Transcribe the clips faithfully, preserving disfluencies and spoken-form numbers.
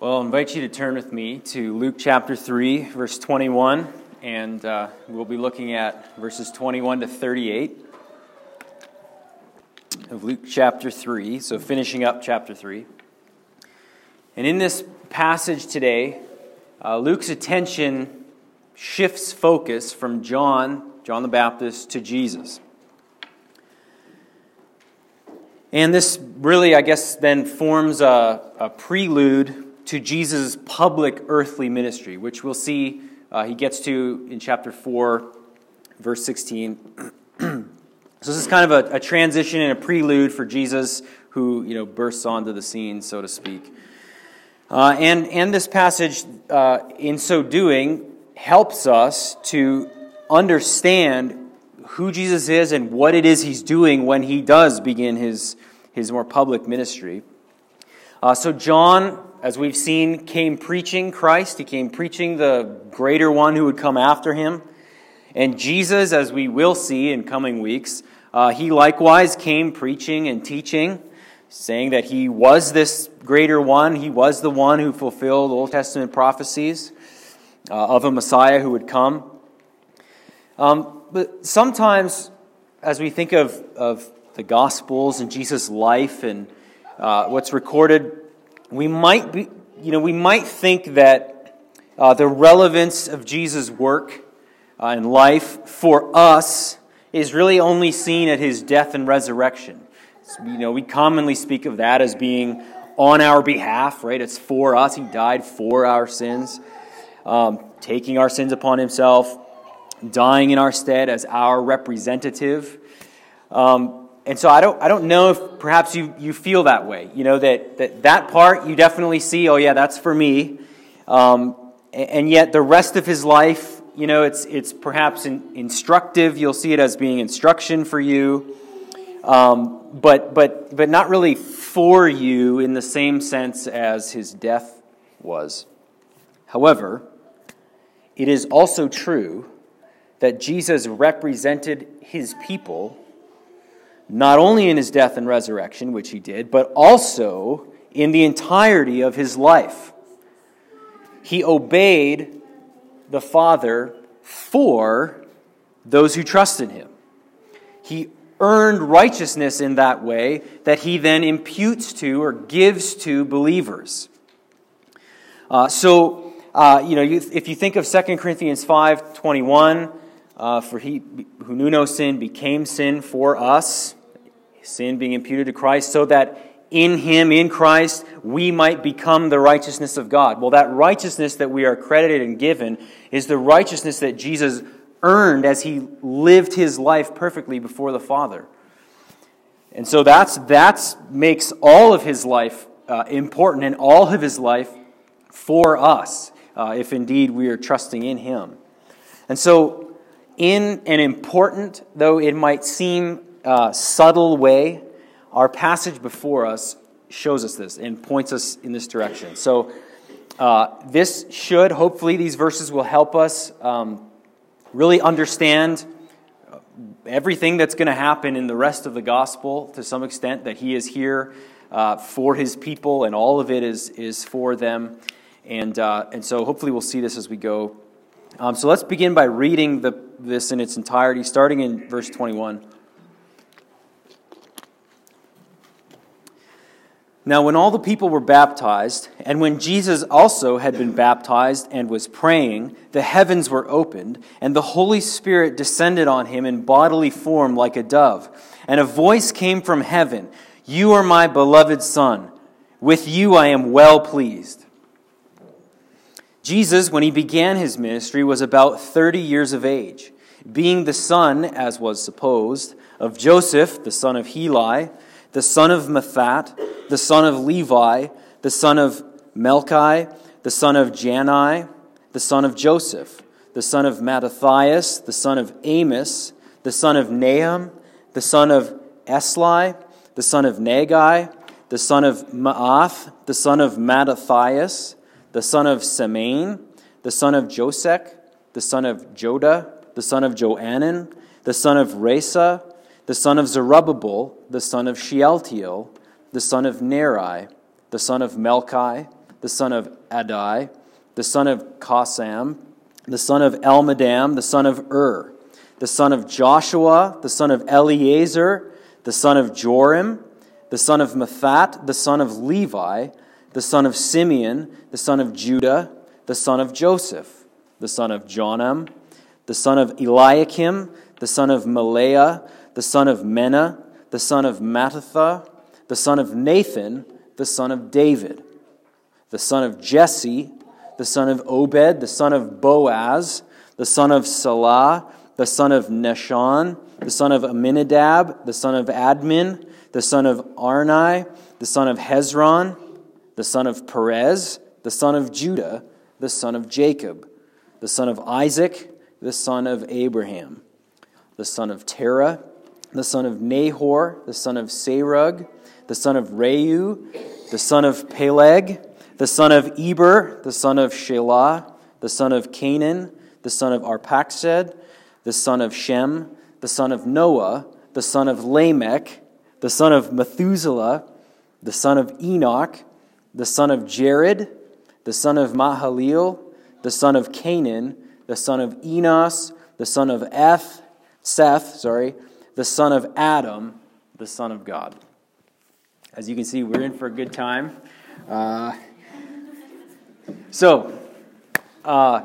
Well, I invite you to turn with me to Luke chapter three, verse twenty-one, and uh, we'll be looking at verses twenty-one to thirty-eight of Luke chapter three, so finishing up chapter three. And in this passage today, uh, Luke's attention shifts focus from John, John the Baptist, to Jesus. And this really, I guess, then forms a, a prelude to Jesus' public earthly ministry, which we'll see uh, he gets to in chapter four, verse sixteen. So this is kind of a, a transition and a prelude for Jesus, who you know bursts onto the scene, so to speak. Uh, and and this passage, uh, in so doing, helps us to understand who Jesus is and what it is he's doing when he does begin his his more public ministry. Uh, so John, as we've seen, came preaching Christ. He came preaching the greater one who would come after him. And Jesus, as we will see in coming weeks, uh, he likewise came preaching and teaching, saying that he was this greater one. He was the one who fulfilled Old Testament prophecies uh, of a Messiah who would come. Um, but sometimes, as we think of, of the Gospels and Jesus' life and uh, what's recorded, we might be, you know, we might think that uh, the relevance of Jesus' work uh, and life for us is really only seen at his death and resurrection. So, you know, we commonly speak of that as being on our behalf, right? It's for us. He died for our sins, um, taking our sins upon himself, dying in our stead as our representative. Um, and so I don't I don't know if perhaps you, you feel that way. You know, that, that that part you definitely see, oh yeah, that's for me. Um, and, and yet the rest of his life, you know, it's it's perhaps in, instructive. You'll see it as being instruction for you. Um, but but but not really for you in the same sense as his death was. However, it is also true that Jesus represented his people not only in his death and resurrection, which he did, but also in the entirety of his life. He obeyed the Father for those who trust in him. He earned righteousness in that way that he then imputes to or gives to believers. Uh, so, uh, you know, you, if you think of Second Corinthians five twenty-one, uh, for he who knew no sin became sin for us, sin being imputed to Christ, so that in him, in Christ, we might become the righteousness of God. Well, that righteousness that we are credited and given is the righteousness that Jesus earned as he lived his life perfectly before the Father. And so that's that's makes all of his life uh, important, and all of his life for us, uh, if indeed we are trusting in him. And so, in an important, though it might seem uh, subtle way, our passage before us shows us this and points us in this direction. So, uh, this should, hopefully, these verses will help us um, really understand everything that's going to happen in the rest of the gospel to some extent, that he is here uh, for his people and all of it is is for them. And uh, and so hopefully we'll see this as we go. Um, so let's begin by reading the, this in its entirety, starting in verse twenty-one. Now when all the people were baptized, and when Jesus also had been baptized and was praying, the heavens were opened, and the Holy Spirit descended on him in bodily form like a dove. And a voice came from heaven, "You are my beloved Son. With you I am well pleased." Jesus, when he began his ministry, was about thirty years of age, being the son, as was supposed, of Joseph, the son of Heli, the son of Matthat, the son of Levi, the son of Melchi, the son of Jannai, the son of Joseph, the son of Mattathias, the son of Amos, the son of Nahum, the son of Esli, the son of Nagai, the son of Maath, the son of Mattathias, the son of Semain, the son of Josek, the son of Joda, the son of Joanan, the son of Resa, the son of Zerubbabel, the son of Shealtiel, the son of Neri, the son of Melchi, the son of Adai, the son of Kosam, the son of Elmadam, the son of Ur, the son of Joshua, the son of Eleazar, the son of Joram, the son of Mathat, the son of Levi, the son of Simeon, the son of Judah, the son of Joseph, the son of Jonam, the son of Eliakim, the son of Maleah, the son of Menah, the son of Mattatha, the son of Nathan, the son of David, the son of Jesse, the son of Obed, the son of Boaz, the son of Salah, the son of Nahshon, the son of Aminadab, the son of Admin, the son of Arni, the son of Hezron, the son of Perez, the son of Judah, the son of Jacob, the son of Isaac, the son of Abraham, the son of Terah, the son of Nahor, the son of Serug, the son of Reu, the son of Peleg, the son of Eber, the son of Shelah, the son of Canaan, the son of Arphaxad, the son of Shem, the son of Noah, the son of Lamech, the son of Methuselah, the son of Enoch, the son of Jared, the son of Mahalaleel, the son of Canaan, the son of Enos, the son of Eth, Seth, sorry, the son of Adam, the son of God. As you can see, we're in for a good time. Uh, so, uh,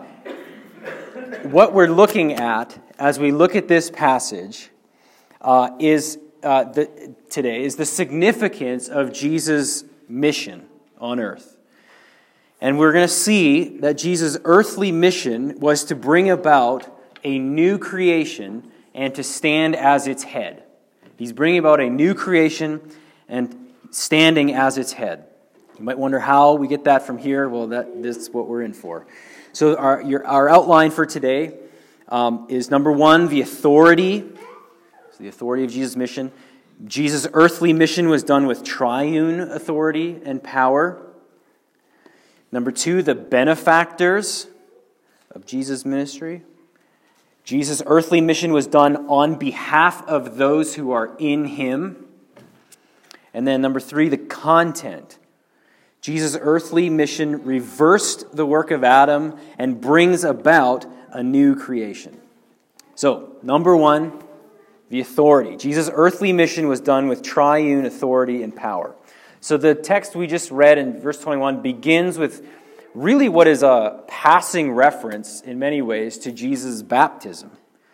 what we're looking at as we look at this passage uh, is uh, the, today is the significance of Jesus' mission on earth. And we're going to see that Jesus' earthly mission was to bring about a new creation and to stand as its head. He's bringing about a new creation and standing as its head. You might wonder how we get that from here. Well, that this is what we're in for. So our your, our outline for today um, is number one, the authority. So the authority of Jesus' mission. Jesus' earthly mission was done with triune authority and power. Number two, the benefactors of Jesus' ministry. Jesus' earthly mission was done on behalf of those who are in him. And then number three, the content. Jesus' earthly mission reversed the work of Adam and brings about a new creation. So, number one, the authority. Jesus' earthly mission was done with triune authority and power. So the text we just read in verse twenty-one begins with really what is a passing reference in many ways to Jesus' baptism.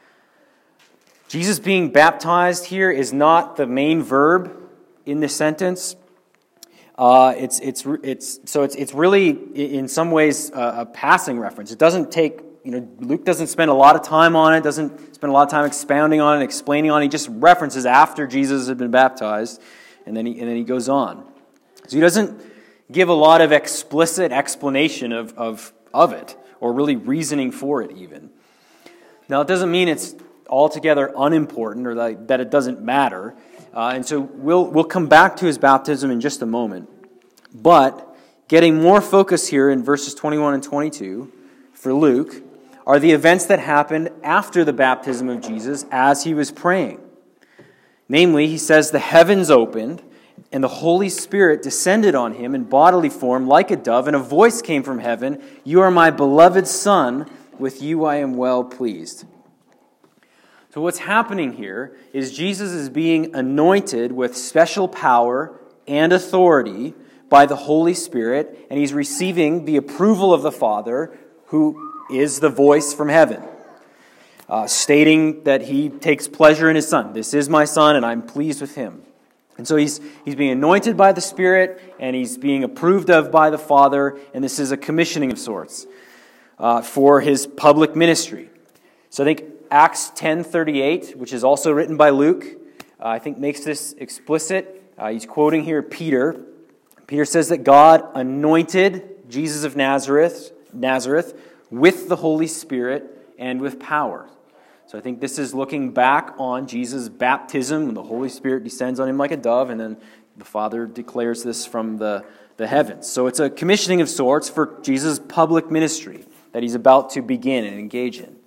Jesus being baptized here is not the main verb in this sentence. Uh, it's it's it's so it's it's really in some ways a, a passing reference. It doesn't take you know Luke doesn't spend a lot of time on it. Doesn't spend a lot of time expounding on it, explaining on it. He just references after Jesus had been baptized, and then he and then he goes on. So he doesn't give a lot of explicit explanation of of of it or really reasoning for it even. Now it doesn't mean it's altogether unimportant or that, that it doesn't matter. Uh, and so we'll we'll come back to his baptism in just a moment. But getting more focus here in verses twenty-one and twenty-two for Luke are the events that happened after the baptism of Jesus as he was praying. Namely, he says the heavens opened and the Holy Spirit descended on him in bodily form like a dove, and a voice came from heaven, "You are my beloved Son, with you I am well pleased." So what's happening here is Jesus is being anointed with special power and authority by the Holy Spirit, and he's receiving the approval of the Father, who is the voice from heaven, uh, stating that he takes pleasure in his Son. This is my Son, and I'm pleased with him. And so he's he's being anointed by the Spirit, and he's being approved of by the Father, and this is a commissioning of sorts uh, for his public ministry. So I think Acts ten thirty-eight, which is also written by Luke, uh, I think makes this explicit. Uh, he's quoting here Peter. Peter says that God anointed Jesus of Nazareth, Nazareth with the Holy Spirit and with power. So I think this is looking back on Jesus' baptism when the Holy Spirit descends on him like a dove, and then the Father declares this from the, the heavens. So it's a commissioning of sorts for Jesus' public ministry that he's about to begin and engage in.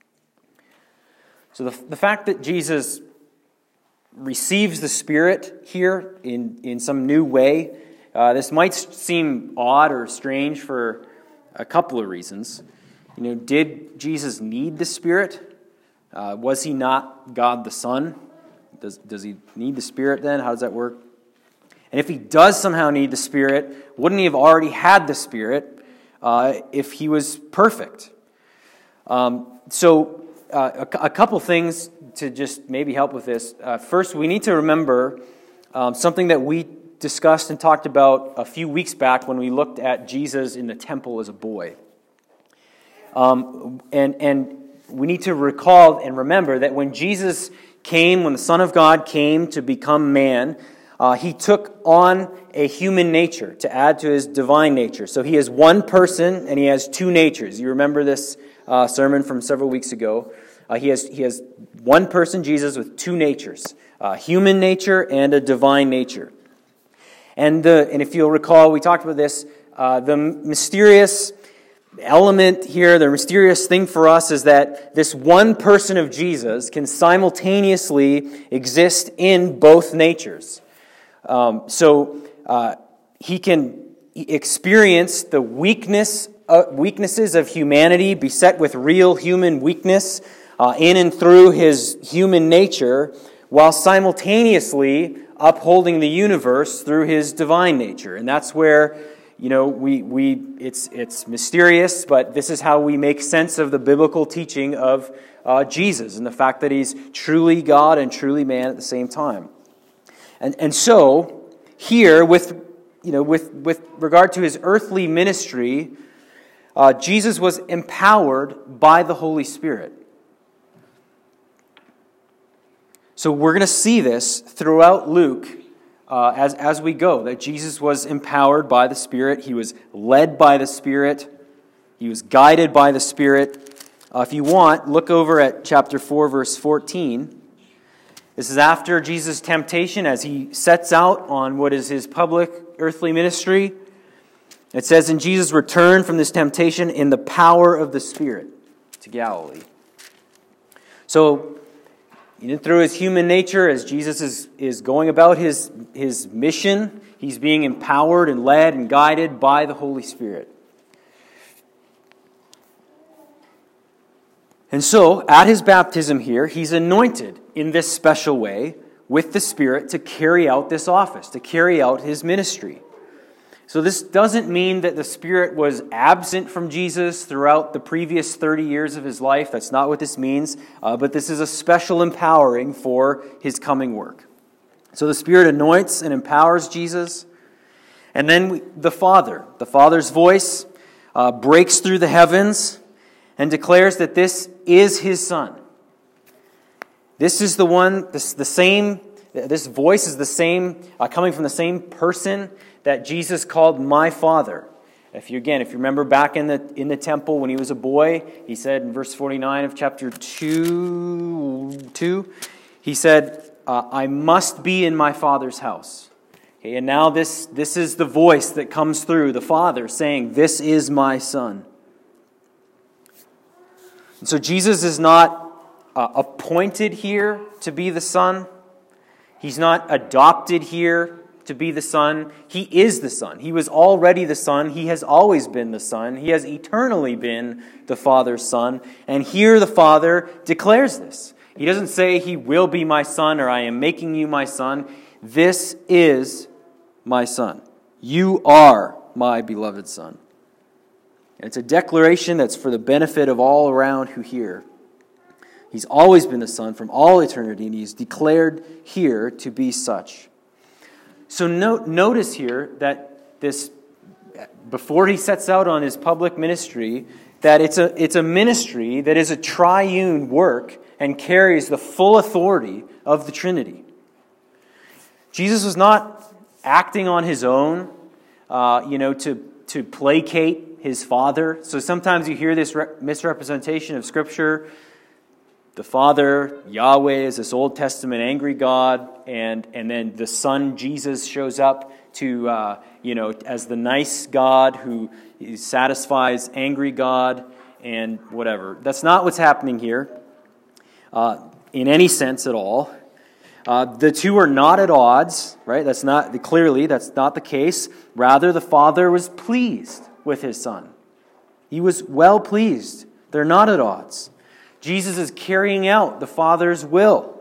So the, the fact that Jesus receives the Spirit here in, in some new way Uh, this might seem odd or strange for a couple of reasons. You know, did Jesus need the Spirit? Uh, was he not God the Son? Does, does he need the Spirit then? How does that work? And if he does somehow need the Spirit, wouldn't he have already had the Spirit uh, if he was perfect? Um, so uh, a, a couple things to just maybe help with this. Uh, first, we need to remember um, something that we discussed and talked about a few weeks back when we looked at Jesus in the temple as a boy. Um, and, and we need to recall and remember that when Jesus came, when the Son of God came to become man, Uh, he took on a human nature to add to his divine nature. So he is one person and he has two natures. You remember this uh, sermon from several weeks ago. Uh, he has he has one person, Jesus, with two natures, a human nature and a divine nature. And the and if you'll recall, we talked about this. Uh, the mysterious element here, the mysterious thing for us is that this one person of Jesus can simultaneously exist in both natures. Um, so uh, he can experience the weakness, uh, weaknesses of humanity, beset with real human weakness uh, in and through his human nature, while simultaneously upholding the universe through his divine nature. And that's where, you know, we we it's it's mysterious, but this is how we make sense of the biblical teaching of uh, Jesus and the fact that he's truly God and truly man at the same time. And and so here, with you know, with with regard to his earthly ministry, uh, Jesus was empowered by the Holy Spirit. So we're going to see this throughout Luke uh, as as we go. That Jesus was empowered by the Spirit. He was led by the Spirit. He was guided by the Spirit. Uh, if you want, look over at chapter four, verse fourteen. This is after Jesus' temptation as he sets out on what is his public earthly ministry. It says, "And Jesus returned from this temptation in the power of the Spirit to Galilee." So, through his human nature, as Jesus is, is going about his, his mission, he's being empowered and led and guided by the Holy Spirit. And so, at his baptism here, he's anointed in this special way with the Spirit to carry out this office, to carry out his ministry. So this doesn't mean that the Spirit was absent from Jesus throughout the previous thirty years of his life. That's not what this means. Uh, but this is a special empowering for his coming work. So the Spirit anoints and empowers Jesus. And then we, the Father, the Father's voice uh, breaks through the heavens and declares that this is his Son. This is the one, this the same, this voice is the same, uh, coming from the same person that Jesus called my Father. If you again, if you remember back in the in the temple when he was a boy, he said in verse forty-nine of chapter two, two he said, uh, "I must be in my Father's house." Okay, and now this this is the voice that comes through the Father saying, "This is my Son." And so Jesus is not uh, appointed here to be the Son. He's not adopted here to be the Son. He is the Son. He was already the Son. He has always been the Son. He has eternally been the Father's Son. And here the Father declares this. He doesn't say, "He will be my Son," or "I am making you my Son." This is my Son. You are my beloved Son. And it's a declaration that's for the benefit of all around who hear. He's always been the Son from all eternity, and he's declared here to be such. So note, notice here that this, before he sets out on his public ministry, that it's a it's a ministry that is a triune work and carries the full authority of the Trinity. Jesus was not acting on his own, uh, you know, to to placate his Father. So sometimes you hear this re- misrepresentation of Scripture. The Father, Yahweh, is this Old Testament angry God, and, and then the Son, Jesus, shows up to, uh, you know, as the nice God who satisfies angry God and whatever. That's not what's happening here uh, in any sense at all. Uh, the two are not at odds, right? That's not, clearly, that's not the case. Rather, the Father was pleased with his Son. He was well pleased. They're not at odds. Jesus is carrying out the Father's will.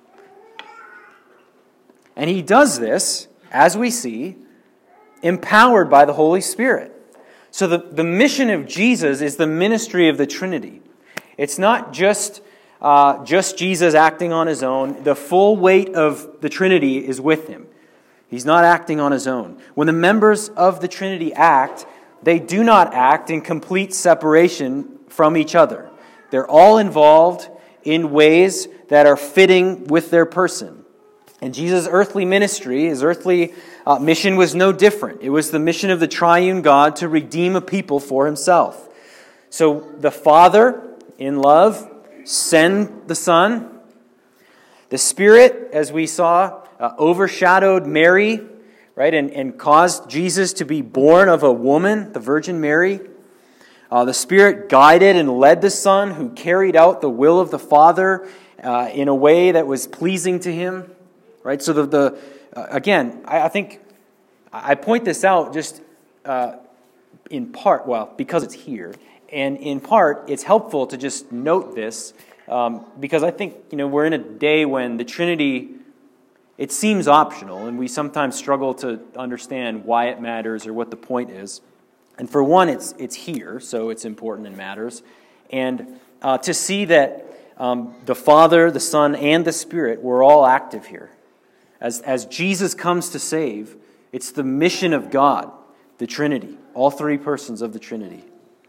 And he does this, as we see, empowered by the Holy Spirit. So the, the mission of Jesus is the ministry of the Trinity. It's not just, uh, just Jesus acting on his own. The full weight of the Trinity is with him. He's not acting on his own. When the members of the Trinity act, they do not act in complete separation from each other. They're all involved in ways that are fitting with their person. And Jesus' earthly ministry, his earthly uh, mission was no different. It was the mission of the triune God to redeem a people for himself. So the Father, in love, sent the Son. The Spirit, as we saw, uh, overshadowed Mary, right, and, and caused Jesus to be born of a woman, the Virgin Mary. Uh, the Spirit guided and led the Son, who carried out the will of the Father uh, in a way that was pleasing to him. Right? So the, the uh, again, I, I think I point this out just uh, in part, well, because it's here, and in part, it's helpful to just note this um, because I think you know we're in a day when the Trinity, it seems optional, and we sometimes struggle to understand why it matters or what the point is. And for one, it's it's here, so it's important and matters. And uh, to see that um, the Father, the Son, and the Spirit were all active here. As, as Jesus comes to save, it's the mission of God, the Trinity, all three persons of the Trinity.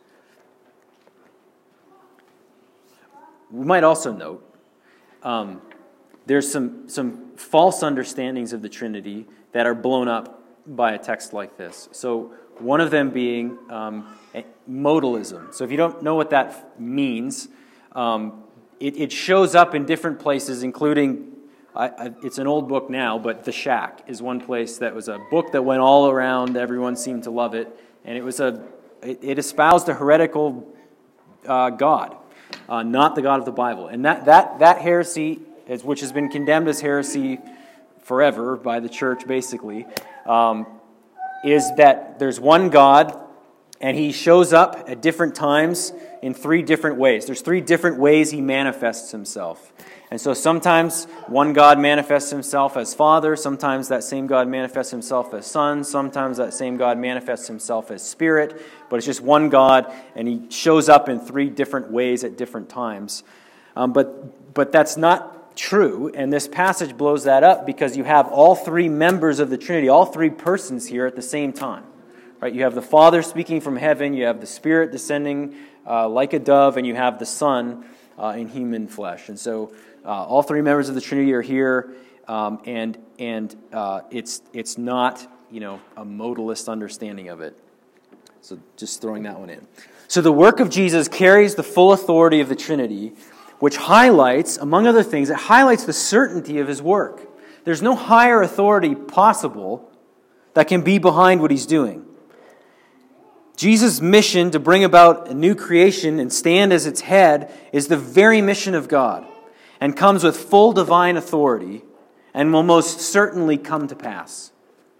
We might also note um, there's some, some false understandings of the Trinity that are blown up by a text like this. So one of them being um, modalism. So if you don't know what that means, um, it, it shows up in different places, including, I, I, it's an old book now, but The Shack is one place that was a book that went all around. Everyone seemed to love it. And it was a, it, it espoused a heretical uh, God, uh, not the God of the Bible. And that, that, that heresy, is, which has been condemned as heresy forever by the church, basically, um, is that there's one God, and he shows up at different times in three different ways. There's three different ways he manifests himself. And so sometimes one God manifests himself as Father, sometimes that same God manifests himself as Son, sometimes that same God manifests himself as Spirit, but it's just one God, and he shows up in three different ways at different times. Um, but, but that's not true, and this passage blows that up because you have all three members of the Trinity, all three persons here at the same time. Right? You have the Father speaking from heaven, you have the Spirit descending uh, like a dove, and you have the Son uh, in human flesh. And so uh, all three members of the Trinity are here, um, and and uh, it's it's not you know a modalist understanding of it. So just throwing that one in. So the work of Jesus carries the full authority of the Trinity, which highlights, among other things, it highlights the certainty of his work. There's no higher authority possible that can be behind what he's doing. Jesus' mission to bring about a new creation and stand as its head is the very mission of God and comes with full divine authority and will most certainly come to pass.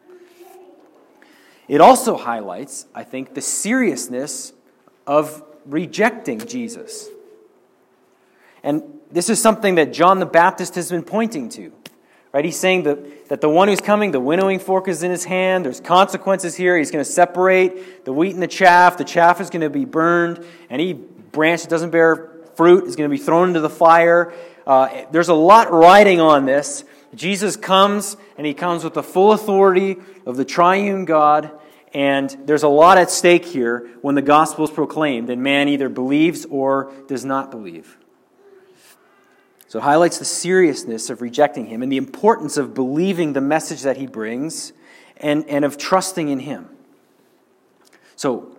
It also highlights, I think, the seriousness of rejecting Jesus. And this is something that John the Baptist has been pointing to. Right? He's saying that, that the one who's coming, the winnowing fork is in his hand. There's consequences here. He's going to separate the wheat and the chaff. The chaff is going to be burned. Any branch that doesn't bear fruit is going to be thrown into the fire. Uh, there's a lot riding on this. Jesus comes, and he comes with the full authority of the triune God. And there's a lot at stake here when the gospel is proclaimed, and man either believes or does not believe. So it highlights the seriousness of rejecting him and the importance of believing the message that he brings and, and of trusting in him. So,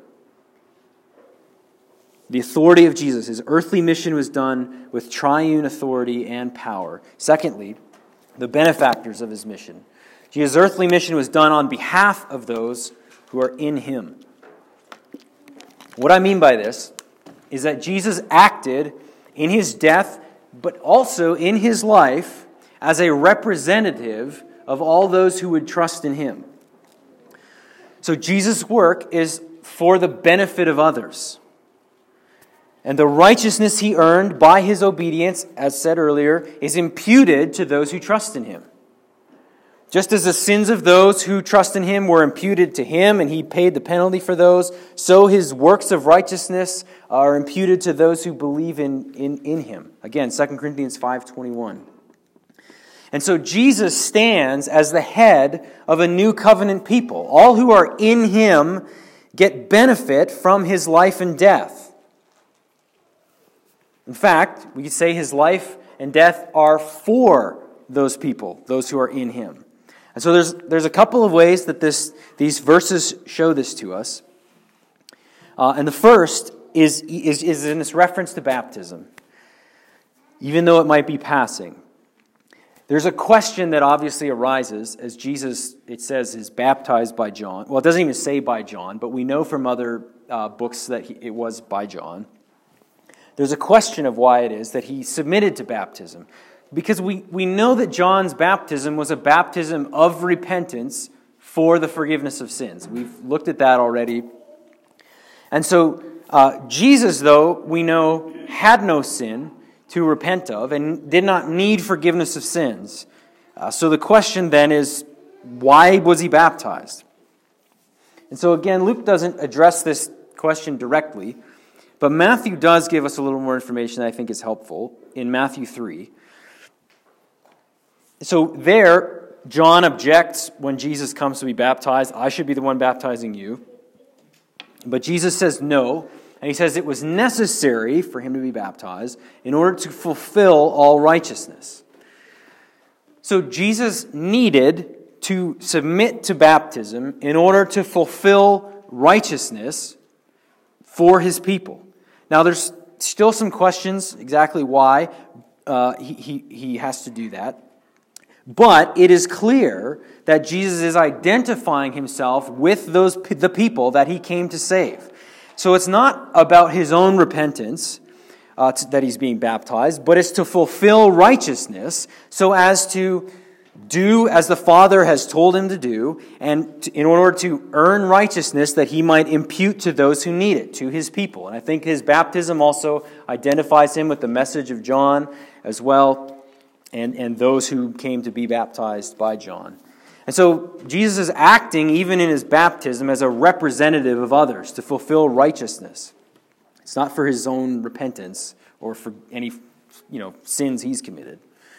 the authority of Jesus, his earthly mission was done with triune authority and power. Secondly, the benefactors of his mission. Jesus' earthly mission was done on behalf of those who are in him. What I mean by this is that Jesus acted in his death, but also in his life, as a representative of all those who would trust in him. So Jesus' work is for the benefit of others. And the righteousness he earned by his obedience, as said earlier, is imputed to those who trust in him. Just as the sins of those who trust in him were imputed to him, and he paid the penalty for those, so his works of righteousness are imputed to those who believe in, in, in him. Again, Second Corinthians five twenty-one. And so Jesus stands as the head of a new covenant people. All who are in him get benefit from his life and death. In fact, we could say his life and death are for those people, those who are in him. And so there's there's a couple of ways that this these verses show this to us. Uh, and the first is, is, is in this reference to baptism, even though it might be passing. There's a question that obviously arises as Jesus, it says, is baptized by John. Well, it doesn't even say by John, but we know from other uh, books that he, it was by John. There's a question of why it is that he submitted to baptism. Because we, we know that John's baptism was a baptism of repentance for the forgiveness of sins. We've looked at that already. And so uh, Jesus, though, we know, had no sin to repent of and did not need forgiveness of sins. Uh, so the question then is, why was he baptized? And so again, Luke doesn't address this question directly, but Matthew does give us a little more information that I think is helpful in Matthew three. So there, John objects when Jesus comes to be baptized. I should be the one baptizing you. But Jesus says no, and he says it was necessary for him to be baptized in order to fulfill all righteousness. So Jesus needed to submit to baptism in order to fulfill righteousness for his people. Now, there's still some questions exactly why uh, he, he, he has to do that. But it is clear that Jesus is identifying himself with those the people that he came to save. So it's not about his own repentance uh, that he's being baptized, but it's to fulfill righteousness so as to do as the Father has told him to do, and in order to earn righteousness that he might impute to those who need it, to his people. And I think his baptism also identifies him with the message of John as well, and, and those who came to be baptized by John. And so Jesus is acting, even in his baptism, as a representative of others to fulfill righteousness. It's not for his own repentance or for any, you know, sins he's committed.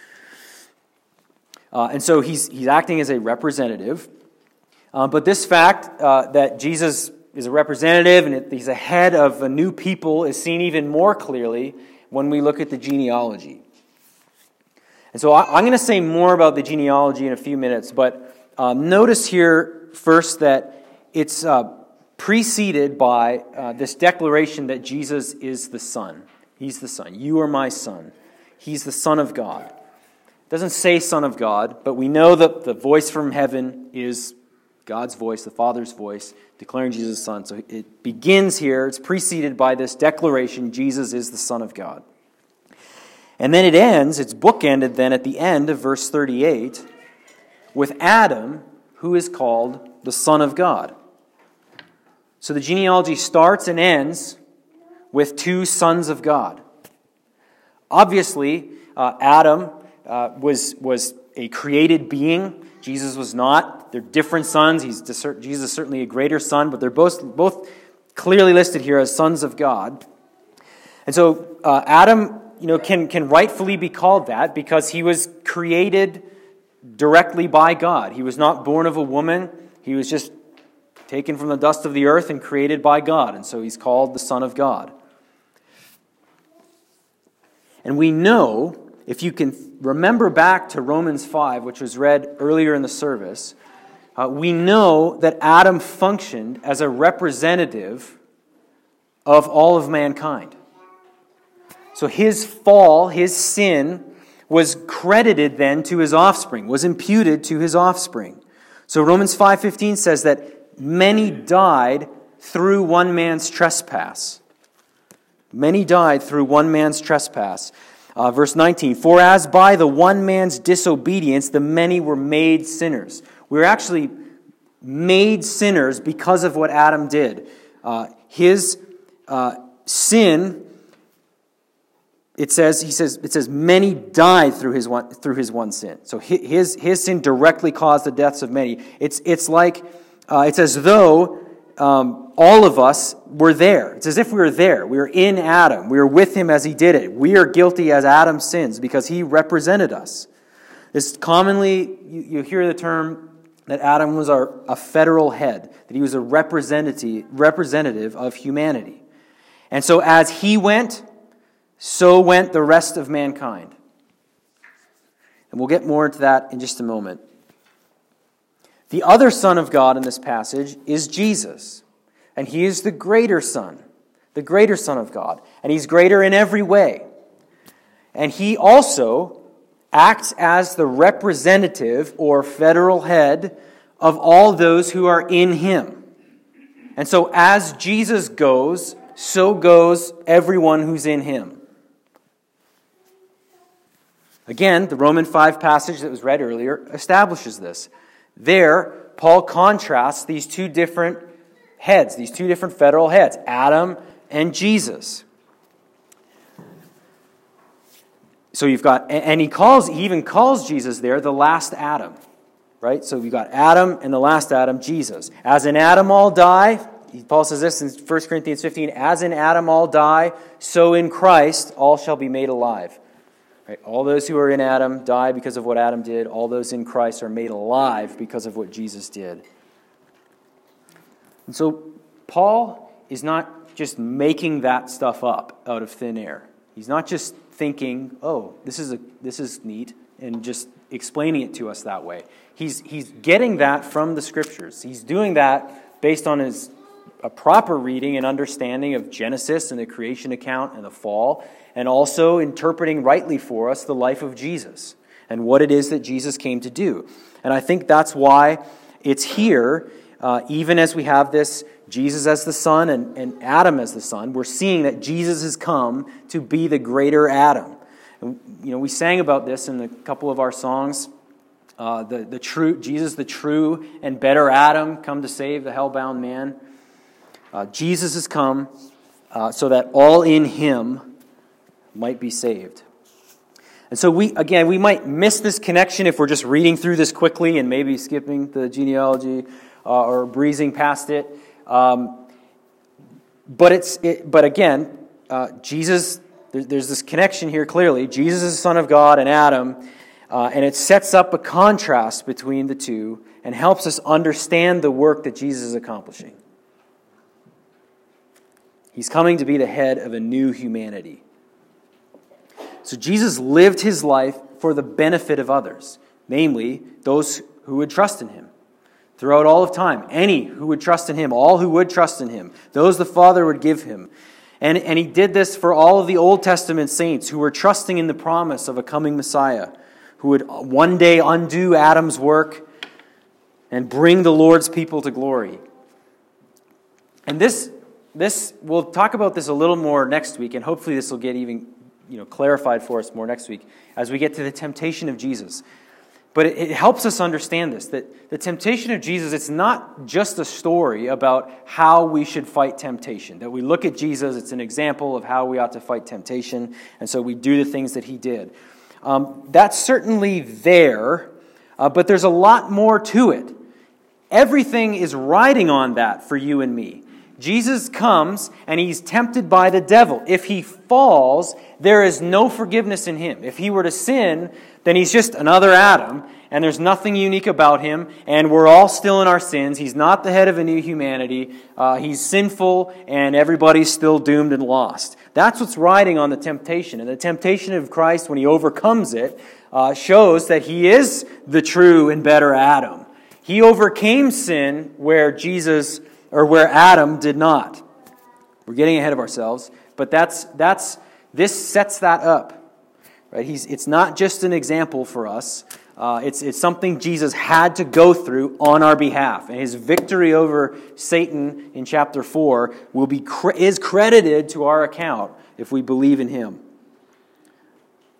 Uh, and so he's he's acting as a representative. Uh, but this fact uh, that Jesus is a representative and he's a head of a new people is seen even more clearly when we look at the genealogy. And so I, I'm going to say more about the genealogy in a few minutes, but um, notice here first that it's uh, preceded by uh, this declaration that Jesus is the Son. He's the Son. You are my Son. He's the Son of God. It doesn't say Son of God, but we know that the voice from heaven is God's voice, the Father's voice, declaring Jesus Son. So it begins here, it's preceded by this declaration, Jesus is the Son of God. And then it ends, it's bookended then at the end of verse thirty-eight, with Adam, who is called the Son of God. So the genealogy starts and ends with two sons of God. Obviously, uh, Adam uh, was, was a created being. Jesus was not. They're different sons. He's Jesus is certainly a greater son, but they're both, both clearly listed here as sons of God. And so uh, Adam, you know, can, can rightfully be called that because he was created directly by God. He was not born of a woman. He was just taken from the dust of the earth and created by God. And so he's called the Son of God. And we know, if you can remember back to Romans five, which was read earlier in the service, uh, we know that Adam functioned as a representative of all of mankind. So his fall, his sin, was credited then to his offspring, was imputed to his offspring. So Romans five fifteen says that many died through one man's trespass. Many died through one man's trespass. Uh, verse nineteen, for as by the one man's disobedience the many were made sinners. We were actually made sinners because of what Adam did. Uh, his uh, sin, it says, he says, it says, many died through his one through his one sin. So his his sin directly caused the deaths of many. It's it's like uh, it's as though um, all of us were there. It's as if we were there. We were in Adam. We were with him as he did it. We are guilty as Adam's sins because he represented us. This commonly you, you hear the term that Adam was our, a federal head, that he was a representative representative of humanity, and so as he went, so went the rest of mankind. And we'll get more into that in just a moment. The other Son of God in this passage is Jesus. And he is the greater Son, the greater Son of God. And he's greater in every way. And he also acts as the representative or federal head of all those who are in him. And so as Jesus goes, so goes everyone who's in him. Again, the Romans five passage that was read earlier establishes this. There, Paul contrasts these two different heads, these two different federal heads, Adam and Jesus. So you've got, and he calls, he even calls Jesus there the last Adam, right? So you've got Adam and the last Adam, Jesus. As in Adam all die, Paul says this in First Corinthians fifteen, as in Adam all die, so in Christ all shall be made alive. Right? All those who are in Adam die because of what Adam did. All those in Christ are made alive because of what Jesus did. And so Paul is not just making that stuff up out of thin air. He's not just thinking, oh, this is a this is neat, and just explaining it to us that way. He's he's getting that from the Scriptures. He's doing that based on his a proper reading and understanding of Genesis and the creation account and the fall, and also interpreting rightly for us the life of Jesus and what it is that Jesus came to do. And I think that's why it's here, uh, even as we have this Jesus as the Son and, and Adam as the Son, we're seeing that Jesus has come to be the greater Adam. And, you know, we sang about this in a couple of our songs. Uh, the, the true Jesus, the true and better Adam, come to save the hell-bound man. Uh, Jesus has come uh, so that all in him might be saved. And so we, again, we might miss this connection if we're just reading through this quickly and maybe skipping the genealogy uh, or breezing past it. Um, but it's, it, but again, uh, Jesus, there, there's this connection here clearly. Jesus is the Son of God and Adam, uh, and it sets up a contrast between the two and helps us understand the work that Jesus is accomplishing. He's coming to be the head of a new humanity. So Jesus lived his life for the benefit of others, namely those who would trust in him. Throughout all of time, any who would trust in him, all who would trust in him, those the Father would give him. And, and he did this for all of the Old Testament saints who were trusting in the promise of a coming Messiah, who would one day undo Adam's work and bring the Lord's people to glory. And this This we'll talk about this a little more next week, and hopefully this will get even you know clarified for us more next week as we get to the temptation of Jesus. But it, it helps us understand this, that the temptation of Jesus, it's not just a story about how we should fight temptation. That we look at Jesus, it's an example of how we ought to fight temptation, and so we do the things that he did. Um, that's certainly there, uh, but there's a lot more to it. Everything is riding on that for you and me. Jesus comes and he's tempted by the devil. If he falls, there is no forgiveness in him. If he were to sin, then he's just another Adam, and there's nothing unique about him, and we're all still in our sins. He's not the head of a new humanity. Uh, he's sinful, and everybody's still doomed and lost. That's what's riding on the temptation. And the temptation of Christ, when he overcomes it, uh, shows that he is the true and better Adam. He overcame sin where Jesus or where Adam did not. We're getting ahead of ourselves, but that's that's this sets that up. Right? He's it's not just an example for us. Uh, it's it's something Jesus had to go through on our behalf, and his victory over Satan in chapter four will be is credited to our account if we believe in him.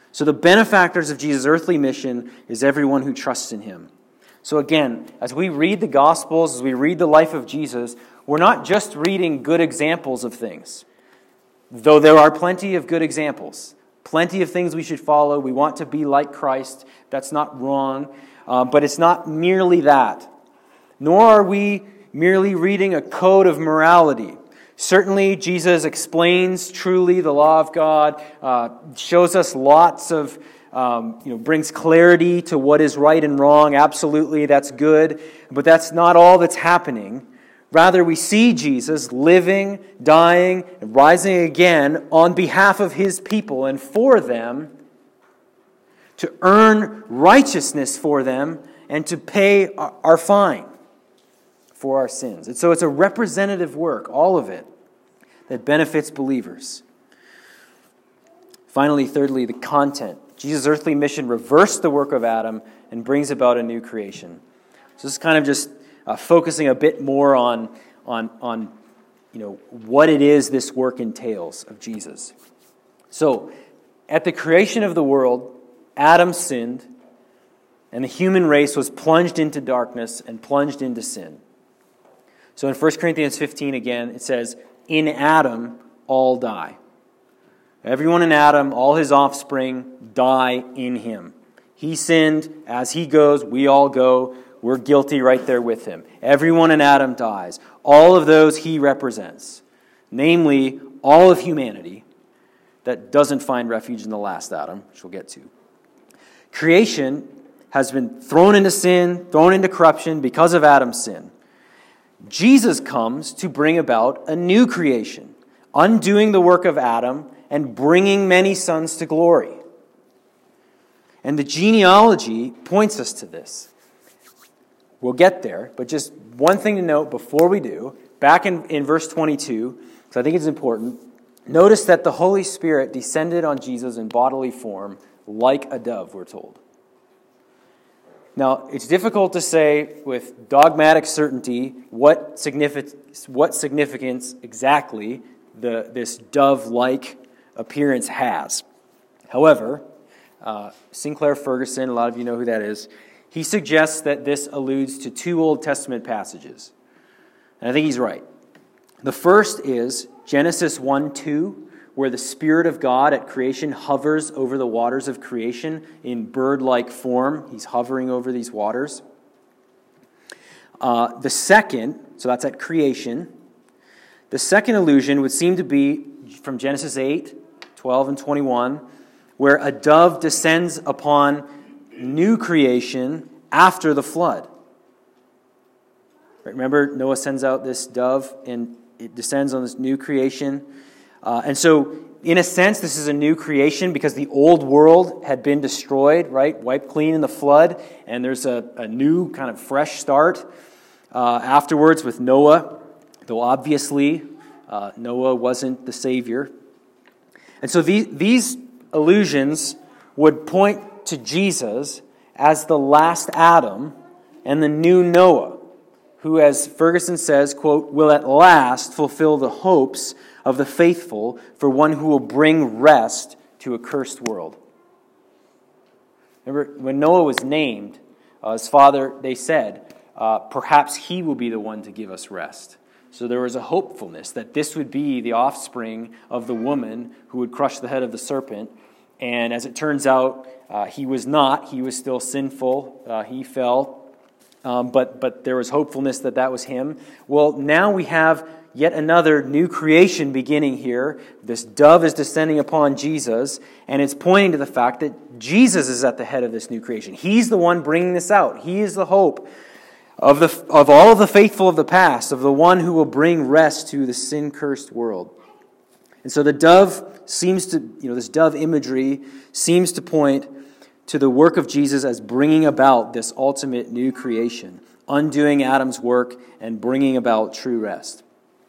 So the benefactors of Jesus' earthly mission is everyone who trusts in him. So again, as we read the Gospels, as we read the life of Jesus, we're not just reading good examples of things. Though there are plenty of good examples, plenty of things we should follow. We want to be like Christ. That's not wrong. Uh, but it's not merely that. Nor are we merely reading a code of morality. Certainly, Jesus explains truly the law of God, uh, shows us lots of, um, you know, brings clarity to what is right and wrong. Absolutely, that's good. But that's not all that's happening. Rather, we see Jesus living, dying, and rising again on behalf of his people and for them, to earn righteousness for them and to pay our fine for our sins. And so it's a representative work, all of it, that benefits believers. Finally, thirdly, the content. Jesus' earthly mission reversed the work of Adam and brings about a new creation. So this is kind of just uh, focusing a bit more on, on, on you know, what it is this work entails of Jesus. So, at the creation of the world, Adam sinned, and the human race was plunged into darkness and plunged into sin. So in First Corinthians fifteen again, it says, in Adam all die. Everyone in Adam, all his offspring, die in him. He sinned. As he goes, we all go. We're guilty right there with him. Everyone in Adam dies. All of those he represents, namely all of humanity that doesn't find refuge in the last Adam, which we'll get to. Creation has been thrown into sin, thrown into corruption because of Adam's sin. Jesus comes to bring about a new creation, undoing the work of Adam and bringing many sons to glory. And the genealogy points us to this. We'll get there, but just one thing to note before we do, back in, in verse twenty-two, because I think it's important, notice that the Holy Spirit descended on Jesus in bodily form like a dove, we're told. Now, it's difficult to say with dogmatic certainty what significance, what significance exactly the, this dove-like appearance has. However, uh, Sinclair Ferguson, a lot of you know who that is, he suggests that this alludes to two Old Testament passages. And I think he's right. The first is Genesis one two, where the Spirit of God at creation hovers over the waters of creation in bird-like form. He's hovering over these waters. Uh, the second, so that's at creation. The second allusion would seem to be from Genesis eight, twelve, and twenty-one, where a dove descends upon new creation after the flood. Remember, Noah sends out this dove, and it descends on this new creation. Uh, and so, in a sense, this is a new creation because the old world had been destroyed, right? Wiped clean in the flood. And there's a, a new kind of fresh start uh, afterwards with Noah, though obviously uh, Noah wasn't the Savior. And so these, these allusions would point to Jesus as the last Adam and the new Noah, who, as Ferguson says, quote, will at last fulfill the hopes of the faithful for one who will bring rest to a cursed world. Remember, when Noah was named, uh, his father, they said, uh, perhaps he will be the one to give us rest. So there was a hopefulness that this would be the offspring of the woman who would crush the head of the serpent. And as it turns out, uh, he was not. He was still sinful. Uh, he fell. Um, but, but there was hopefulness that that was him. Well, now we have yet another new creation beginning here. This dove is descending upon Jesus, and it's pointing to the fact that Jesus is at the head of this new creation. He's the one bringing this out. He is the hope of the of all of the faithful of the past, of the one who will bring rest to the sin-cursed world. And so the dove seems to, you know, this dove imagery seems to point to the work of Jesus as bringing about this ultimate new creation, undoing Adam's work and bringing about true rest.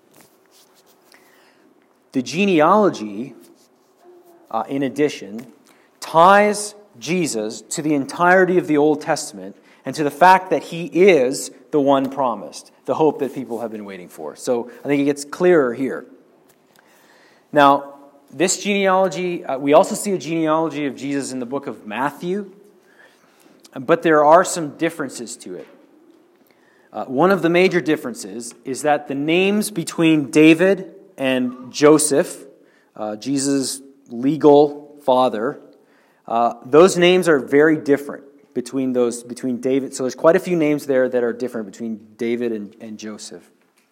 The genealogy, uh, in addition, ties Jesus to the entirety of the Old Testament and to the fact that he is the one promised, the hope that people have been waiting for. So I think it gets clearer here. Now, this genealogy, uh, we also see a genealogy of Jesus in the book of Matthew, but there are some differences to it. Uh, one of the major differences is that the names between David and Joseph, uh, Jesus' legal father, uh, those names are very different between those between David. So there's quite a few names there that are different between David and, and Joseph.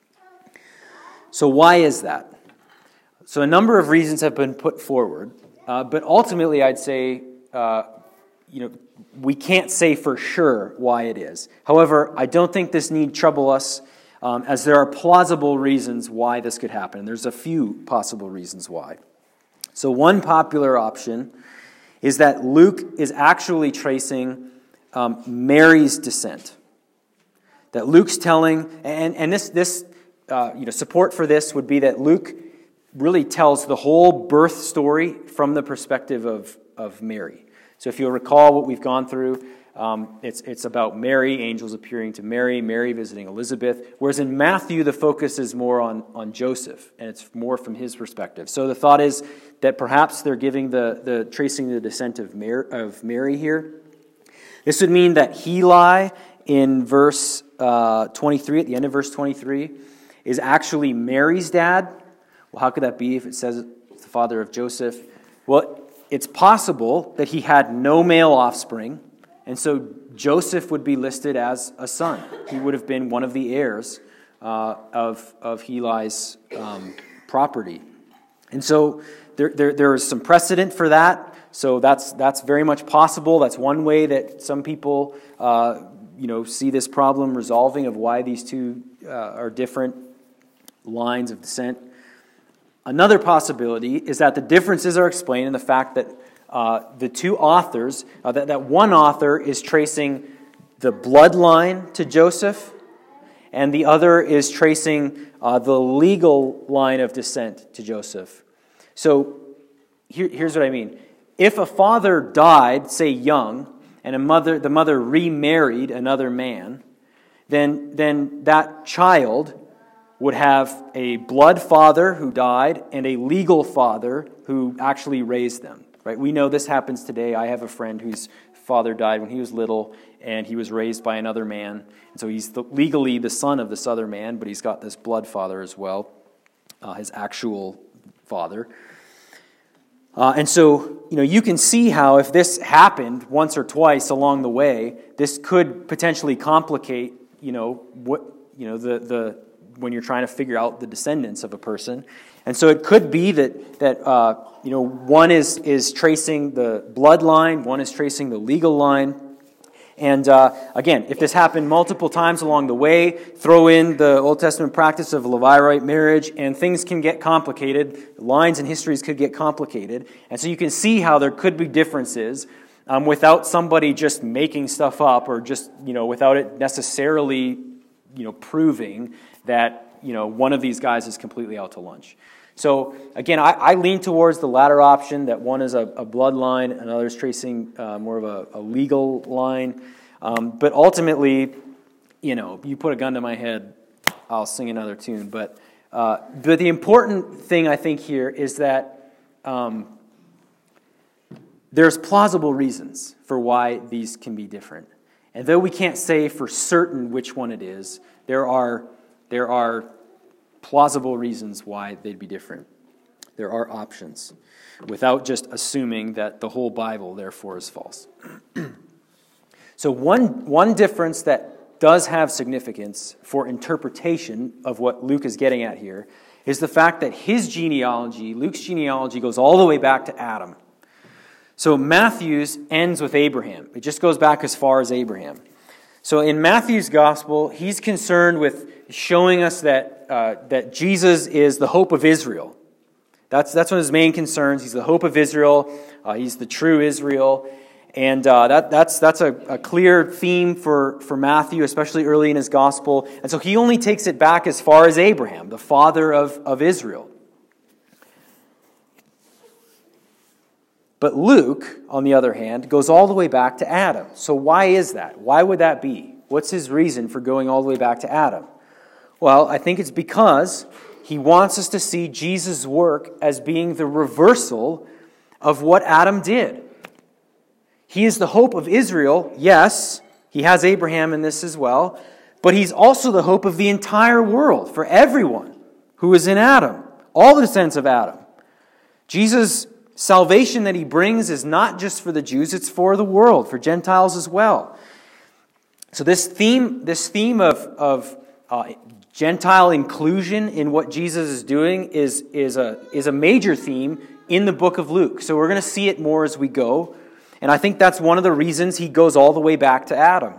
So why is that? So a number of reasons have been put forward, uh, but ultimately I'd say, uh, you know, we can't say for sure why it is. However, I don't think this need trouble us, um, as there are plausible reasons why this could happen. There's a few possible reasons why. So one popular option is that Luke is actually tracing um, Mary's descent. That Luke's telling, and, and this, this uh, you know, support for this would be that Luke really tells the whole birth story from the perspective of, of Mary. So if you'll recall what we've gone through, um, it's, it's about Mary, angels appearing to Mary, Mary visiting Elizabeth, whereas in Matthew the focus is more on, on Joseph, and it's more from his perspective. So the thought is that perhaps they're giving the, the tracing the descent of Mary, of Mary here. This would mean that Heli in verse uh, twenty-three, at the end of verse twenty-three, is actually Mary's dad. Well, how could that be if it says it's the father of Joseph? Well, it's possible that he had no male offspring, and so Joseph would be listed as a son. He would have been one of the heirs uh, of, of Heli's um, property. And so there, there, there is some precedent for that, so that's, that's very much possible. That's one way that some people uh, you know, see this problem resolving of why these two uh, are different lines of descent. Another possibility is that the differences are explained in the fact that uh, the two authors, uh, that, that one author is tracing the bloodline to Joseph, and the other is tracing uh, the legal line of descent to Joseph. So here, here's what I mean. If a father died, say young, and a mother, the mother remarried another man, then, then that child would have a blood father who died and a legal father who actually raised them. Right? We know this happens today. I have a friend whose father died when he was little, and he was raised by another man. And so he's the, legally the son of this other man, but he's got this blood father as well, uh, his actual father. Uh, and so, you know, you can see how if this happened once or twice along the way, this could potentially complicate, you know, what, you know, the the when you're trying to figure out the descendants of a person. And so it could be that, that uh, you know, one is, is tracing the bloodline, one is tracing the legal line. And uh, again, if this happened multiple times along the way, throw in the Old Testament practice of Levirate marriage, and things can get complicated. Lines and histories could get complicated. And so you can see how there could be differences um, without somebody just making stuff up, or just, you know, without it necessarily, you know, proving that, you know, one of these guys is completely out to lunch. So again, I, I lean towards the latter option, that one is a, a bloodline, another is tracing uh, more of a, a legal line. Um, but ultimately, you know, you put a gun to my head, I'll sing another tune. But uh, but the important thing I think here is that um, there's plausible reasons for why these can be different. And though we can't say for certain which one it is, there are There are plausible reasons why they'd be different. There are options, without just assuming that the whole Bible, therefore, is false. So one, one difference that does have significance for interpretation of what Luke is getting at here is the fact that his genealogy, Luke's genealogy, goes all the way back to Adam. So Matthew's ends with Abraham. It just goes back as far as Abraham. So in Matthew's gospel, he's concerned with showing us that uh, that Jesus is the hope of Israel. That's that's one of his main concerns. He's the hope of Israel. Uh, he's the true Israel, and uh, that that's that's a, a clear theme for for Matthew, especially early in his gospel. And so he only takes it back as far as Abraham, the father of of Israel. But Luke, on the other hand, goes all the way back to Adam. So why is that? Why would that be? What's his reason for going all the way back to Adam? Well, I think it's because he wants us to see Jesus' work as being the reversal of what Adam did. He is the hope of Israel, yes, he has Abraham in this as well, but he's also the hope of the entire world, for everyone who is in Adam, all the descendants of Adam. Jesus' salvation that he brings is not just for the Jews, it's for the world, for Gentiles as well. So this theme, this theme of, of uh, Gentile inclusion in what Jesus is doing is, is, a, is a major theme in the book of Luke. So we're going to see it more as we go. And I think that's one of the reasons he goes all the way back to Adam.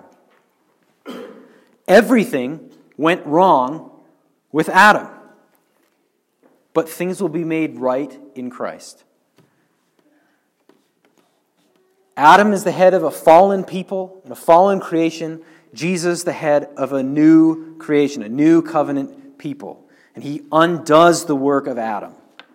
Everything went wrong with Adam. But things will be made right in Christ. Adam is the head of a fallen people and a fallen creation. Jesus the head of a new creation, a new covenant people. And he undoes the work of Adam.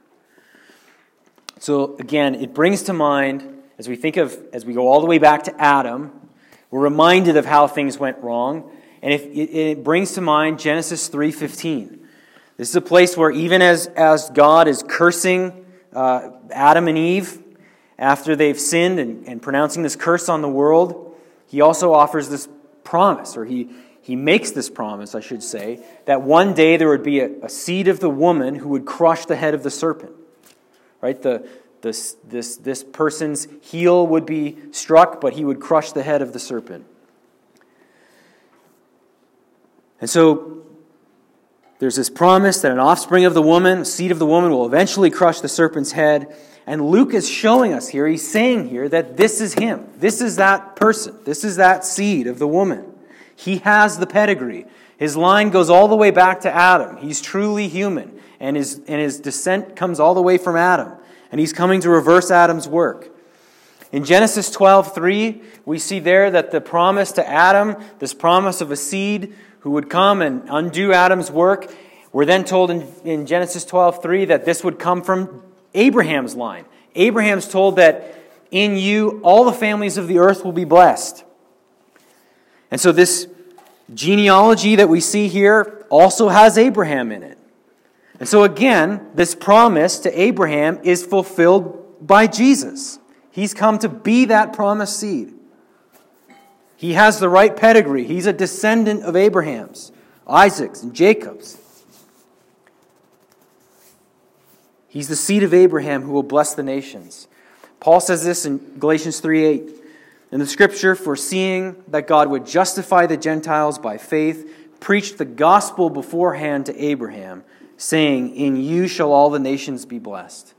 So again, it brings to mind, as we think of, as we go all the way back to Adam, we're reminded of how things went wrong. And if it, it brings to mind Genesis three fifteen. This is a place where even as, as God is cursing uh, Adam and Eve after they've sinned and, and pronouncing this curse on the world, he also offers this promise, or he, he makes this promise, I should say, that one day there would be a, a seed of the woman who would crush the head of the serpent. Right? The, this, this, this person's heel would be struck, but he would crush the head of the serpent. And so there's this promise that an offspring of the woman, a seed of the woman, will eventually crush the serpent's head. And Luke is showing us here, he's saying here that this is him. This is that person. This is that seed of the woman. He has the pedigree. His line goes all the way back to Adam. He's truly human. And his, and his descent comes all the way from Adam. And he's coming to reverse Adam's work. In Genesis twelve three, we see there that the promise to Adam, this promise of a seed who would come and undo Adam's work, we're then told in, in Genesis twelve three that this would come from Abraham's line. Abraham's told that in you all the families of the earth will be blessed. And so this genealogy that we see here also has Abraham in it. And so again, this promise to Abraham is fulfilled by Jesus. He's come to be that promised seed. He has the right pedigree. He's a descendant of Abraham's, Isaac's, and Jacob's. He's the seed of Abraham who will bless the nations. Paul says this in Galatians three eight. In the scripture, foreseeing that God would justify the Gentiles by faith, preached the gospel beforehand to Abraham, saying, in you shall all the nations be blessed.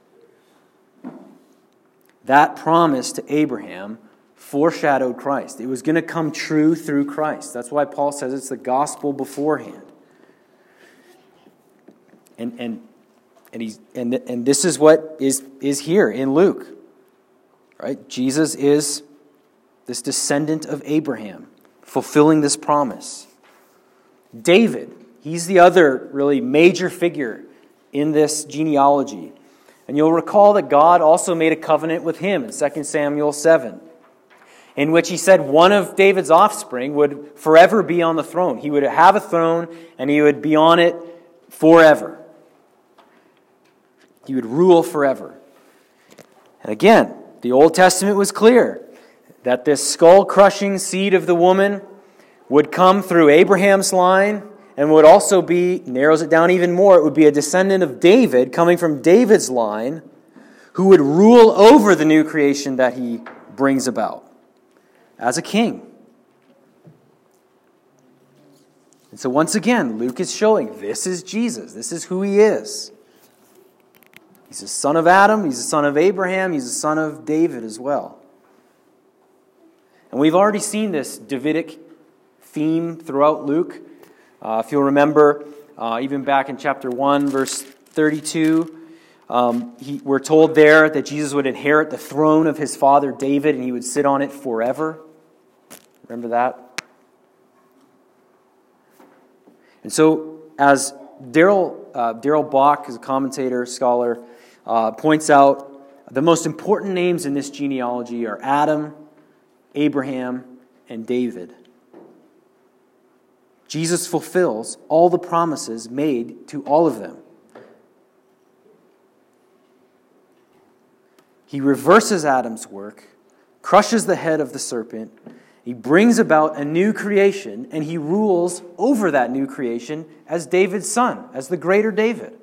That promise to Abraham foreshadowed Christ. It was going to come true through Christ. That's why Paul says it's the gospel beforehand. And and and he's and and this is what is is here in Luke. Right? Jesus is this descendant of Abraham, fulfilling this promise. David, he's the other really major figure in this genealogy. And you'll recall that God also made a covenant with him in Second Samuel seven, in which he said one of David's offspring would forever be on the throne. He would have a throne and he would be on it forever. He would rule forever. And again, the Old Testament was clear that this skull-crushing seed of the woman would come through Abraham's line and would also be, narrows it down even more, it would be a descendant of David coming from David's line who would rule over the new creation that he brings about as a king. And so once again, Luke is showing this is Jesus. This is who he is. He's a son of Adam. He's a son of Abraham. He's a son of David as well. And we've already seen this Davidic theme throughout Luke. Uh, if you'll remember, uh, even back in chapter one, verse thirty-two, um, he, we're told there that Jesus would inherit the throne of his father David and he would sit on it forever. Remember that? And so, as Daryl uh, Daryl Bach, as a commentator, scholar, uh, points out, the most important names in this genealogy are Adam, Abraham, and David. Jesus fulfills all the promises made to all of them. He reverses Adam's work, crushes the head of the serpent. He brings about a new creation, and he rules over that new creation as David's son, as the greater David.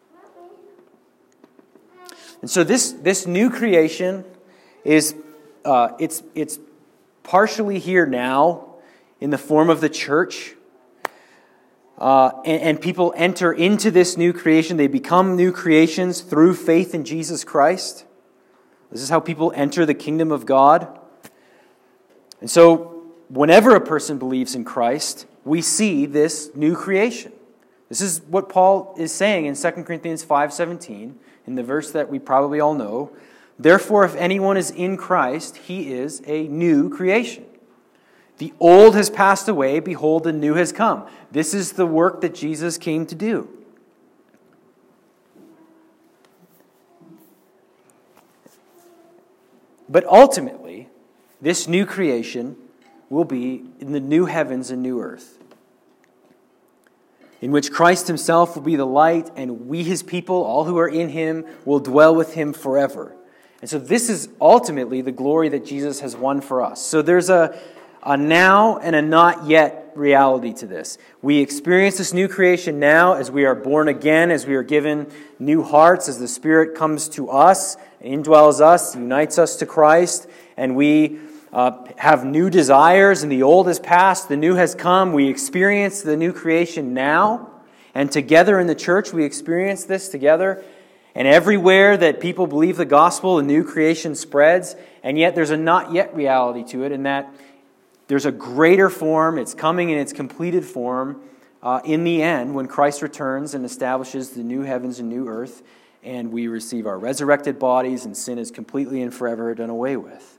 And so this, this new creation is uh, it's it's partially here now in the form of the church. Uh, and, and people enter into this new creation. They become new creations through faith in Jesus Christ. This is how people enter the kingdom of God. And so whenever a person believes in Christ, we see this new creation. This is what Paul is saying in Second Corinthians five seventeen, in the verse that we probably all know. Therefore, if anyone is in Christ, he is a new creation. The old has passed away, behold, the new has come. This is the work that Jesus came to do. But ultimately, this new creation will be in the new heavens and new earth, in which Christ himself will be the light, and we, his people, all who are in him, will dwell with him forever. And so this is ultimately the glory that Jesus has won for us. So there's a, a now and a not yet reality to this. We experience this new creation now as we are born again, as we are given new hearts, as the Spirit comes to us, indwells us, unites us to Christ, and we uh, have new desires, and the old has passed, the new has come. We experience the new creation now, and together in the church we experience this together. And everywhere that people believe the gospel, the new creation spreads, and yet there's a not yet reality to it, in that there's a greater form. It's coming in its completed form uh, in the end when Christ returns and establishes the new heavens and new earth, and we receive our resurrected bodies, and sin is completely and forever done away with.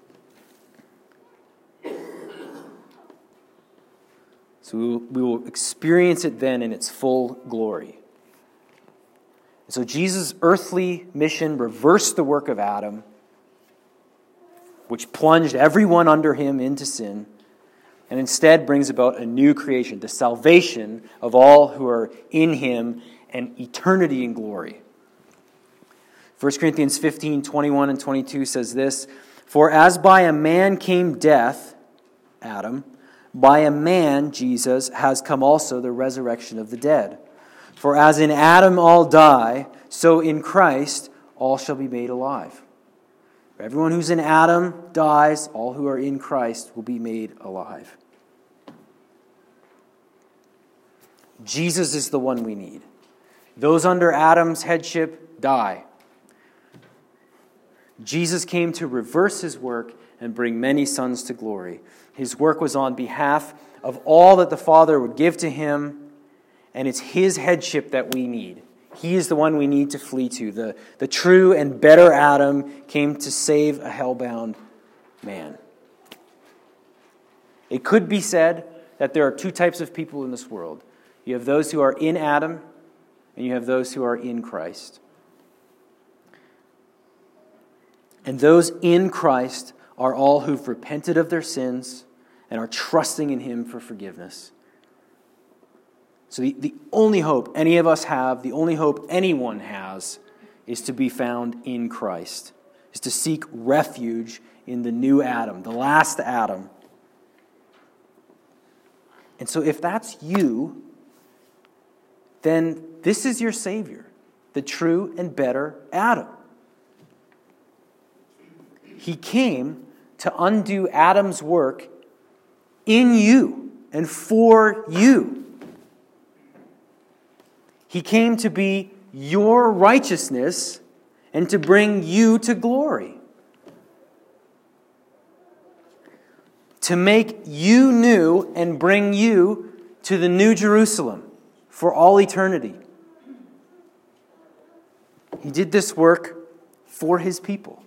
So we will, we will experience it then in its full glory. So Jesus' earthly mission reversed the work of Adam, which plunged everyone under him into sin, and instead brings about a new creation, the salvation of all who are in him, and eternity in glory. First Corinthians fifteen, twenty-one and twenty-two says this, "For as by a man came death, Adam, by a man, Jesus, has come also the resurrection of the dead. For as in Adam all die, so in Christ all shall be made alive." Everyone who's in Adam dies, all who are in Christ will be made alive. Jesus is the one we need. Those under Adam's headship die. Jesus came to reverse his work and bring many sons to glory. His work was on behalf of all that the Father would give to him, and it's his headship that we need. He is the one we need to flee to. The, the true and better Adam came to save a hell-bound man. It could be said that there are two types of people in this world. You have those who are in Adam, and you have those who are in Christ. And those in Christ are all who've repented of their sins and are trusting in him for forgiveness. So the, the only hope any of us have, the only hope anyone has, is to be found in Christ, is to seek refuge in the new Adam, the last Adam. And so if that's you, then this is your Savior, the true and better Adam. He came to undo Adam's work in you and for you. He came to be your righteousness and to bring you to glory. To make you new and bring you to the new Jerusalem for all eternity. He did this work for his people.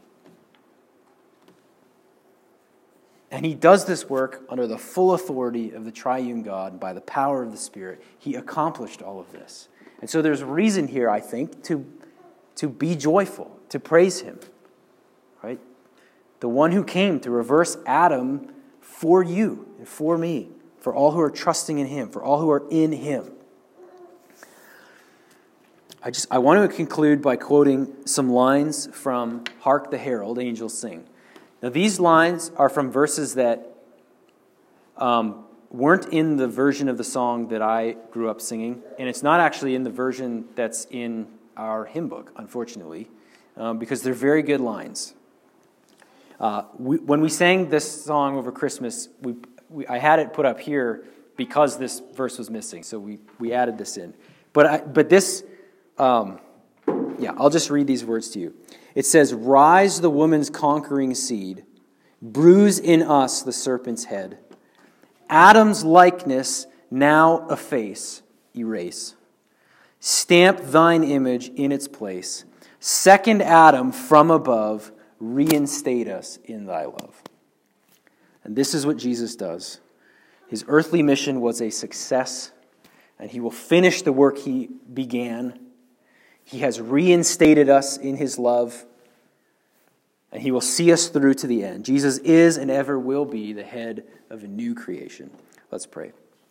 And he does this work under the full authority of the triune God by the power of the Spirit. He accomplished all of this. And so there's reason here, I think, to, to be joyful, to praise him. Right? The one who came to reverse Adam for you and for me, for all who are trusting in him, for all who are in him. I just I want to conclude by quoting some lines from Hark the Herald Angels Sing. Now these lines are from verses that um, weren't in the version of the song that I grew up singing, and it's not actually in the version that's in our hymn book, unfortunately, um, because they're very good lines. Uh, we, when we sang this song over Christmas, we, we I had it put up here because this verse was missing, so we, we added this in. But I, but this, um, yeah, I'll just read these words to you. It says, "Rise the woman's conquering seed, bruise in us the serpent's head. Adam's likeness now efface, erase. Stamp thine image in its place. Second Adam from above, reinstate us in thy love." And this is what Jesus does. His earthly mission was a success, and he will finish the work he began. He has reinstated us in his love, and he will see us through to the end. Jesus is and ever will be the head of a new creation. Let's pray.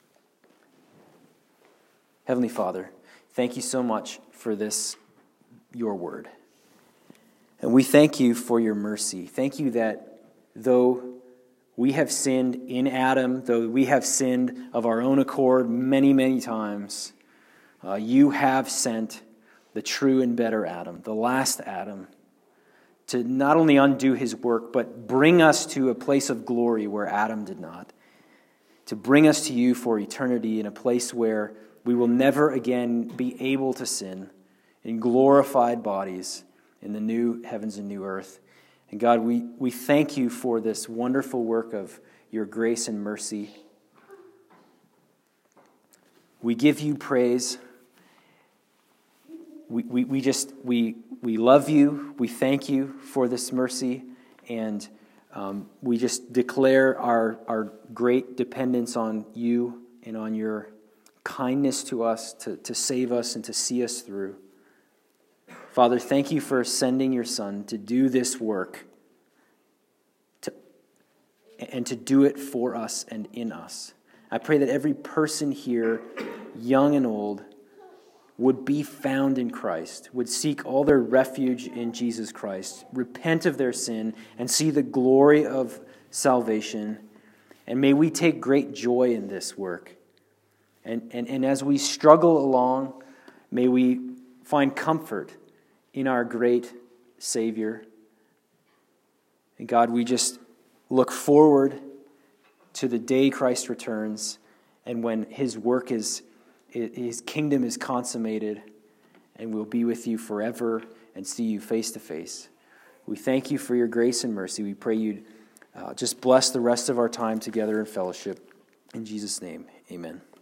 Heavenly Father, thank you so much for this, your word. And we thank you for your mercy. Thank you that though we have sinned in Adam, though we have sinned of our own accord many, many times, uh, you have sent the true and better Adam, the last Adam, to not only undo his work, but bring us to a place of glory where Adam did not, to bring us to you for eternity in a place where we will never again be able to sin in glorified bodies in the new heavens and new earth. And God, we, we thank you for this wonderful work of your grace and mercy. We give you praise. We, we, we just, we, we love you. We thank you for this mercy. And um, we just declare our, our great dependence on you and on your kindness to us to, to save us and to see us through. Father, thank you for sending your Son to do this work to, and to do it for us and in us. I pray that every person here, young and old, would be found in Christ, would seek all their refuge in Jesus Christ, repent of their sin, and see the glory of salvation. And may we take great joy in this work. And, and, and as we struggle along, may we find comfort in our great Savior. And God, we just look forward to the day Christ returns and when his work is, his kingdom is consummated, and we'll be with you forever and see you face to face. We thank you for your grace and mercy. We pray you'd uh, just bless the rest of our time together in fellowship. In Jesus' name, amen.